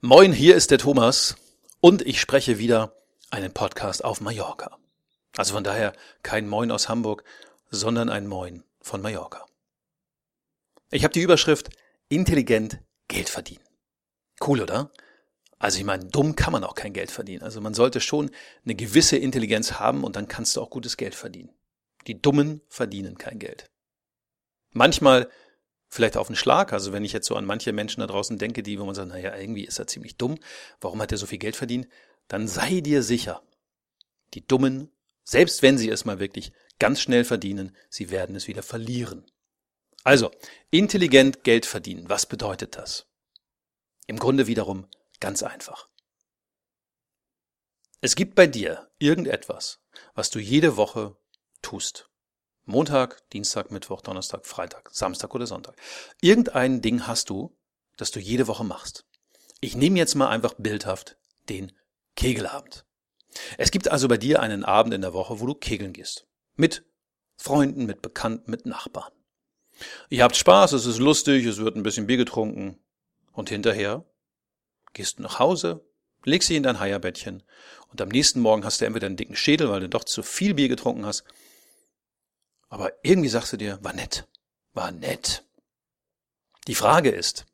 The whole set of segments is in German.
Moin, hier ist der Thomas und ich spreche wieder einen Podcast auf Mallorca. Also von daher kein Moin aus Hamburg, sondern ein Moin von Mallorca. Ich habe die Überschrift intelligent Geld verdienen. Cool, oder? Also ich meine, dumm kann man auch kein Geld verdienen. Also man sollte schon eine gewisse Intelligenz haben und dann kannst du auch gutes Geld verdienen. Die Dummen verdienen kein Geld. Manchmal vielleicht auf einen Schlag, also wenn ich jetzt so an manche Menschen da draußen denke, wo man sagt, naja, irgendwie ist er ziemlich dumm, warum hat er so viel Geld verdient? Dann sei dir sicher, die Dummen, selbst wenn sie es mal wirklich ganz schnell verdienen, sie werden es wieder verlieren. Also, intelligent Geld verdienen, was bedeutet das? Im Grunde wiederum ganz einfach. Es gibt bei dir irgendetwas, was du jede Woche tust. Montag, Dienstag, Mittwoch, Donnerstag, Freitag, Samstag oder Sonntag. Irgendein Ding hast du, das du jede Woche machst. Ich nehme jetzt mal einfach bildhaft den Kegelabend. Es gibt also bei dir einen Abend in der Woche, wo du kegeln gehst. Mit Freunden, mit Bekannten, mit Nachbarn. Ihr habt Spaß, es ist lustig, es wird ein bisschen Bier getrunken. Und hinterher gehst du nach Hause, legst dich in dein Heierbettchen und am nächsten Morgen hast du entweder einen dicken Schädel, weil du doch zu viel Bier getrunken hast. Aber irgendwie sagst du dir, war nett. Die Frage ist,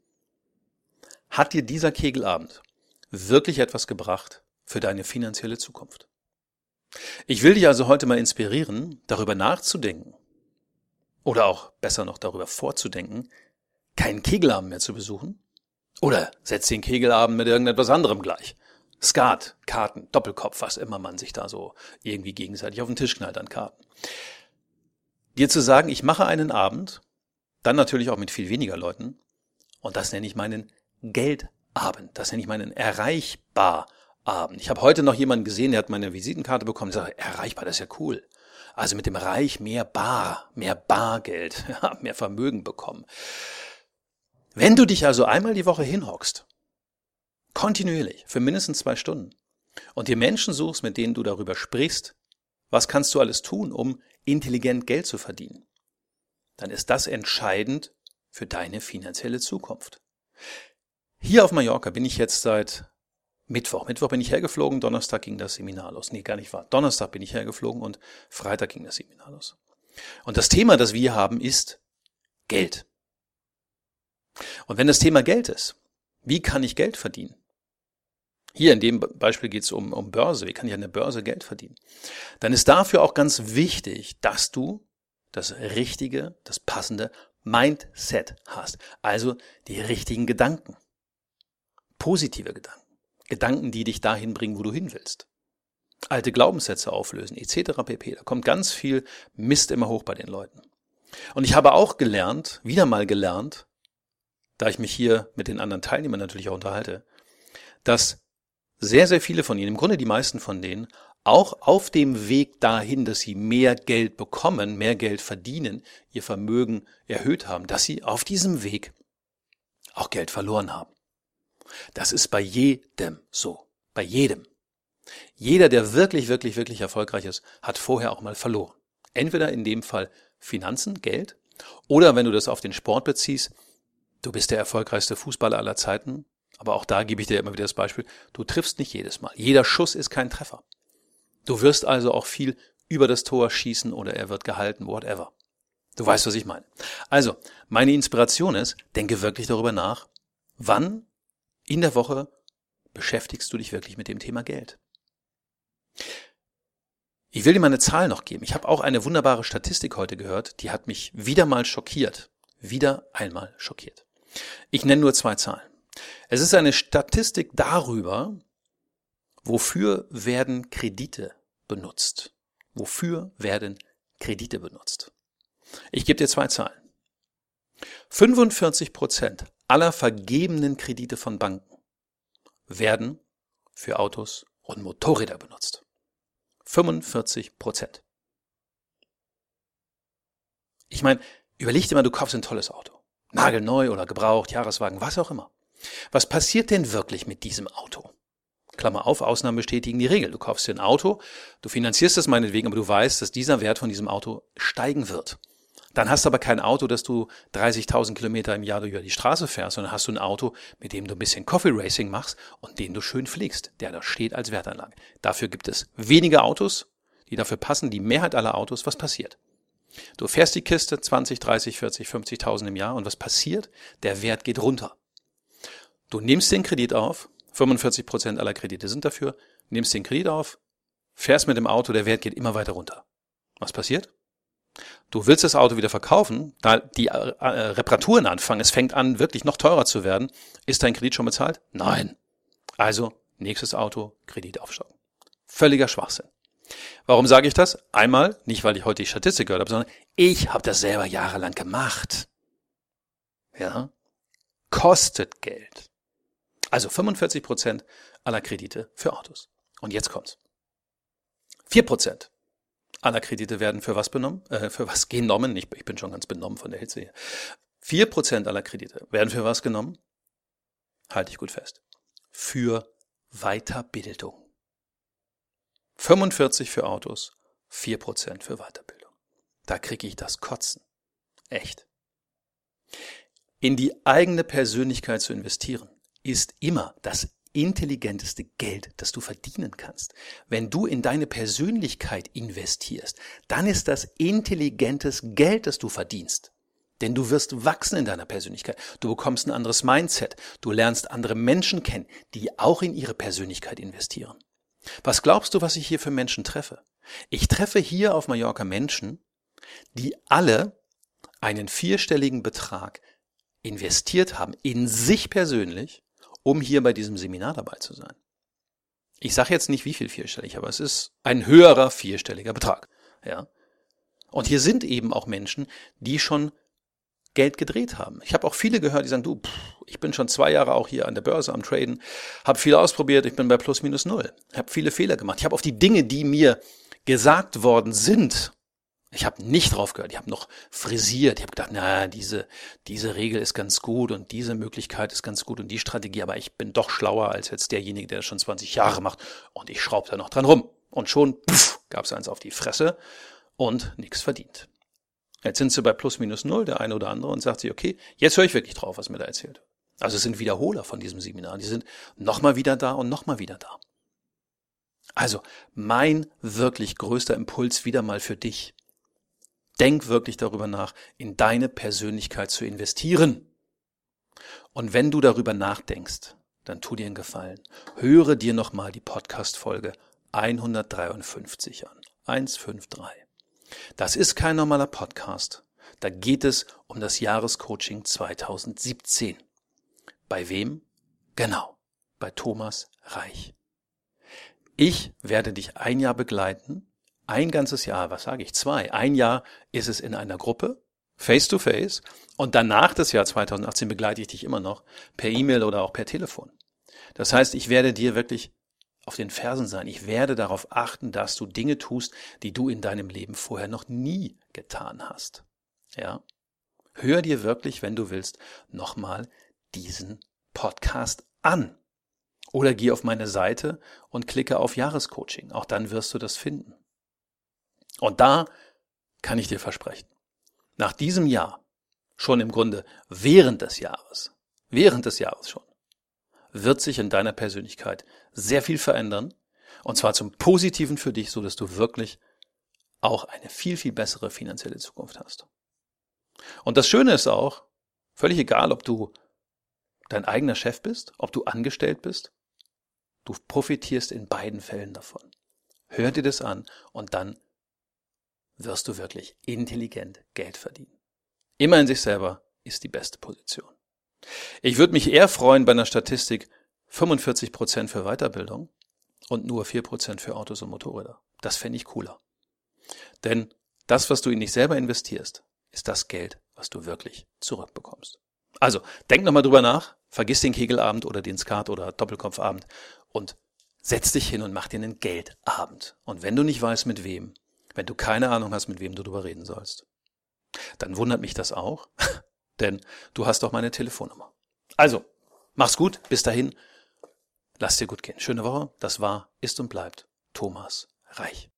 hat dir dieser Kegelabend wirklich etwas gebracht für deine finanzielle Zukunft? Ich will dich also heute mal inspirieren, darüber nachzudenken oder auch besser noch darüber vorzudenken, keinen Kegelabend mehr zu besuchen oder setz den Kegelabend mit irgendetwas anderem gleich. Skat, Karten, Doppelkopf, was immer man sich da so irgendwie gegenseitig auf den Tisch knallt an Karten. Dir zu sagen, ich mache einen Abend, dann natürlich auch mit viel weniger Leuten, und das nenne ich meinen Geldabend, das nenne ich meinen Erreichbarabend. Ich habe heute noch jemanden gesehen, der hat meine Visitenkarte bekommen, der sagt, erreichbar, das ist ja cool. Also mit dem Reich mehr Bargeld, mehr Vermögen bekommen. Wenn du dich also einmal die Woche hinhockst, kontinuierlich, für mindestens 2 Stunden, und dir Menschen suchst, mit denen du darüber sprichst, was kannst du alles tun, um intelligent Geld zu verdienen, dann ist das entscheidend für deine finanzielle Zukunft. Hier auf Mallorca bin ich jetzt seit Mittwoch. Mittwoch bin ich hergeflogen, Donnerstag ging das Seminar los. Nee, gar nicht wahr. Donnerstag bin ich hergeflogen und Freitag ging das Seminar los. Und das Thema, das wir haben, ist Geld. Und wenn das Thema Geld ist, wie kann ich Geld verdienen? Hier in dem Beispiel geht es um Börse. Wie kann ich an der Börse Geld verdienen? Dann ist dafür auch ganz wichtig, dass du das richtige, das passende Mindset hast. Also die richtigen Gedanken. Positive Gedanken. Gedanken, die dich dahin bringen, wo du hin willst. Alte Glaubenssätze auflösen, etc. pp. Da kommt ganz viel Mist immer hoch bei den Leuten. Und ich habe auch wieder mal gelernt, da ich mich hier mit den anderen Teilnehmern natürlich auch unterhalte, dass sehr, sehr viele von ihnen, im Grunde die meisten von denen, auch auf dem Weg dahin, dass sie mehr Geld bekommen, mehr Geld verdienen, ihr Vermögen erhöht haben, dass sie auf diesem Weg auch Geld verloren haben. Das ist bei jedem so. Bei jedem. Jeder, der wirklich, wirklich, wirklich erfolgreich ist, hat vorher auch mal verloren. Entweder in dem Fall Finanzen, Geld, oder wenn du das auf den Sport beziehst, du bist der erfolgreichste Fußballer aller Zeiten, aber auch da gebe ich dir immer wieder das Beispiel, du triffst nicht jedes Mal. Jeder Schuss ist kein Treffer. Du wirst also auch viel über das Tor schießen oder er wird gehalten, whatever. Du weißt, was ich meine. Also, meine Inspiration ist, denke wirklich darüber nach, wann in der Woche beschäftigst du dich wirklich mit dem Thema Geld. Ich will dir mal eine Zahl noch geben. Ich habe auch eine wunderbare Statistik heute gehört, die hat mich wieder einmal schockiert. Ich nenne nur 2 Zahlen. Es ist eine Statistik darüber, wofür werden Kredite benutzt. Ich gebe dir 2 Zahlen. 45% aller vergebenen Kredite von Banken werden für Autos und Motorräder benutzt. 45%. Ich meine, überleg dir mal, du kaufst ein tolles Auto. Nagelneu oder gebraucht, Jahreswagen, was auch immer. Was passiert denn wirklich mit diesem Auto? Klammer auf, Ausnahmen bestätigen die Regel. Du kaufst dir ein Auto, du finanzierst es meinetwegen, aber du weißt, dass dieser Wert von diesem Auto steigen wird. Dann hast du aber kein Auto, dass du 30.000 Kilometer im Jahr über die Straße fährst, sondern hast du ein Auto, mit dem du ein bisschen Coffee Racing machst und den du schön fliegst, der da steht als Wertanlage. Dafür gibt es wenige Autos, die dafür passen, die Mehrheit aller Autos. Was passiert? Du fährst die Kiste 20, 30, 40, 50.000 im Jahr und was passiert? Der Wert geht runter. Du nimmst den Kredit auf, 45% aller Kredite sind dafür, nimmst den Kredit auf, fährst mit dem Auto, der Wert geht immer weiter runter. Was passiert? Du willst das Auto wieder verkaufen, da die Reparaturen anfangen, es fängt an, wirklich noch teurer zu werden. Ist dein Kredit schon bezahlt? Nein. Also, nächstes Auto, Kredit aufstocken. Völliger Schwachsinn. Warum sage ich das? Einmal, nicht weil ich heute die Statistik gehört habe, sondern ich habe das selber jahrelang gemacht. Ja? Kostet Geld. Also 45% aller Kredite für Autos. Und jetzt kommt's. 4% aller Kredite werden für was genommen? Ich bin schon ganz benommen von der Hitze hier. 4% aller Kredite werden für was genommen? Halte ich gut fest. Für Weiterbildung. 45 für Autos, 4% für Weiterbildung. Da kriege ich das Kotzen. Echt. In die eigene Persönlichkeit zu investieren, ist immer das intelligenteste Geld, das du verdienen kannst. Wenn du in deine Persönlichkeit investierst, dann ist das intelligentes Geld, das du verdienst. Denn du wirst wachsen in deiner Persönlichkeit. Du bekommst ein anderes Mindset. Du lernst andere Menschen kennen, die auch in ihre Persönlichkeit investieren. Was glaubst du, was ich hier für Menschen treffe? Ich treffe hier auf Mallorca Menschen, die alle einen 4-stelligen Betrag investiert haben in sich persönlich, um hier bei diesem Seminar dabei zu sein. Ich sage jetzt nicht, wie viel 4-stellig, aber es ist ein höherer 4-stelliger Betrag. Ja. Und hier sind eben auch Menschen, die schon Geld gedreht haben. Ich habe auch viele gehört, die sagen, ich bin schon 2 Jahre auch hier an der Börse am Traden, habe viel ausprobiert, ich bin bei plus minus null, habe viele Fehler gemacht. Ich habe auf die Dinge, die mir gesagt worden sind, ich habe nicht drauf gehört, ich habe noch frisiert, ich habe gedacht, diese Regel ist ganz gut und diese Möglichkeit ist ganz gut und die Strategie, aber ich bin doch schlauer als jetzt derjenige, der das schon 20 Jahre macht und ich schraube da noch dran rum. Und schon gab es eins auf die Fresse und nichts verdient. Jetzt sind sie bei plus minus null, der eine oder andere, und sagt sich, okay, jetzt höre ich wirklich drauf, was mir da erzählt. Also es sind Wiederholer von diesem Seminar, die sind nochmal wieder da und nochmal wieder da. Also mein wirklich größter Impuls wieder mal für dich. Denk wirklich darüber nach, in deine Persönlichkeit zu investieren. Und wenn du darüber nachdenkst, dann tu dir einen Gefallen. Höre dir nochmal die Podcast-Folge 153 an. 153. Das ist kein normaler Podcast. Da geht es um das Jahrescoaching 2017. Bei wem? Genau, bei Thomas Reich. Ich werde dich 1 Jahr begleiten, ein ganzes Jahr, 2. 1 Jahr ist es in einer Gruppe, face to face, und danach das Jahr 2018 begleite ich dich immer noch per E-Mail oder auch per Telefon. Das heißt, ich werde dir wirklich auf den Fersen sein. Ich werde darauf achten, dass du Dinge tust, die du in deinem Leben vorher noch nie getan hast. Ja? Hör dir wirklich, wenn du willst, nochmal diesen Podcast an. Oder geh auf meine Seite und klicke auf Jahrescoaching. Auch dann wirst du das finden. Und da kann ich dir versprechen, nach diesem Jahr, schon im Grunde während des Jahres schon, wird sich in deiner Persönlichkeit sehr viel verändern, und zwar zum Positiven für dich, so dass du wirklich auch eine viel, viel bessere finanzielle Zukunft hast. Und das Schöne ist auch, völlig egal, ob du dein eigener Chef bist, ob du angestellt bist, du profitierst in beiden Fällen davon. Hör dir das an und dann wirst du wirklich intelligent Geld verdienen. Immer in sich selber ist die beste Position. Ich würde mich eher freuen bei einer Statistik 45% für Weiterbildung und nur 4% für Autos und Motorräder. Das fände ich cooler. Denn das, was du in dich selber investierst, ist das Geld, was du wirklich zurückbekommst. Also, denk nochmal drüber nach, vergiss den Kegelabend oder den Skat- oder Doppelkopfabend und setz dich hin und mach dir einen Geldabend. Und wenn du nicht weißt, mit wem, wenn du keine Ahnung hast, mit wem du drüber reden sollst, dann wundert mich das auch, denn du hast doch meine Telefonnummer. Also, mach's gut, bis dahin, lass dir gut gehen. Schöne Woche, das war, ist und bleibt Thomas Reich.